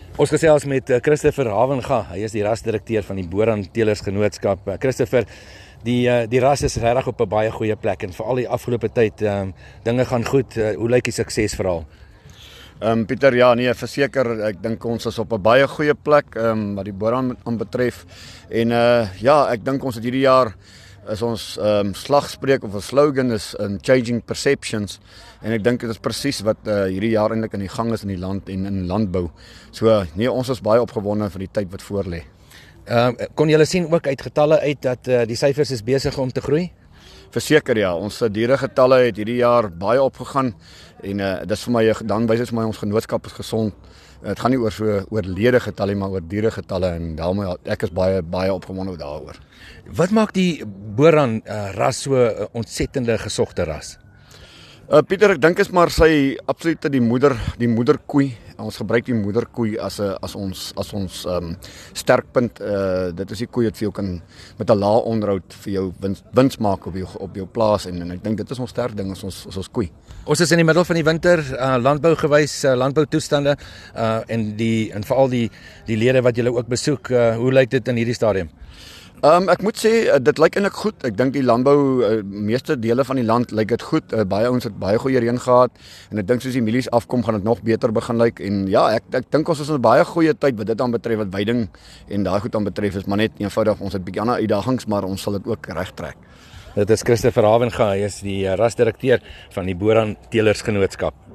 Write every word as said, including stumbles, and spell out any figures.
Ons gesels met Christopher Havenga, hy is die rasdirekteur van die Boran Teelers Genootskap. Christopher, die die ras is regtig op 'n baie goeie plek en veral die afgelope tyd, um, dinge gaan goed. Uh, hoe lyk die suksesverhaal? Ehm um, Pieter, ja nee, verseker, ek dink ons is op 'n baie goeie plek, ehm um, wat die Boran aanbetref. En uh ja, ek dink ons het hierdie jaar is ons um, slagspreuk of 'n slogan is um, Changing Perceptions, en ek dink dit is presies wat uh, hierdie jaar eintlik in die gang is in die land en in landbou. So nee, ons is baie opgewonde vir die tyd wat voor lê. Uh, kon julle sien ook uit getalle uit dat uh, die syfers is besig om te groei? Verseker ja, ons dieregetalle het hierdie jaar baie opgegaan en uh, dis vir my dan wys dit vir my ons genootskap is gesond. Dit gaan nie oor so oor lede getalle maar oor dieregetalle, en daarmee ek is baie baie opgewonde daaroor. Wat maak die Boran uh, ras so 'n uh, ontsettende gesogte ras? Uh, Pieter, ek dink is maar sy absolute die moeder, die moederkoei. Ons gebruik die moederkoei as 'n as ons as ons um, sterkpunt. Uh, dit is die koei wat vir jou kan met 'n lae onderhoud vir jou wins, wins maak op jou op jou plaas, en, en ek dink dit is ons sterk ding as ons as ons koei. Ons is in die middel van die winter, uh, landbou gewys, uh, landboutoestande uh, en die en veral die die lede wat julle ook besoek. Uh, hoe lyk dit in hierdie stadium? Um, ek moet sê, uh, dit lyk eintlik goed. Ek dink die landbou, uh, meeste dele van die land lyk dit goed. Uh, baie ons het baie goeie reën gehad, en ek dink soos die mielies afkom, gaan dit nog beter begin lyk. En ja, ek ek dink ons is in 'n baie goeie tyd wat dit aan betref, wat veiding en daai goed aan betref, is maar net eenvoudig ons het 'n bietjie ander uitdagings, maar ons sal dit ook regtrek. Dit is Christopher Havenga, hy is die rasdirekteur van die Boran Teelers Genootskap.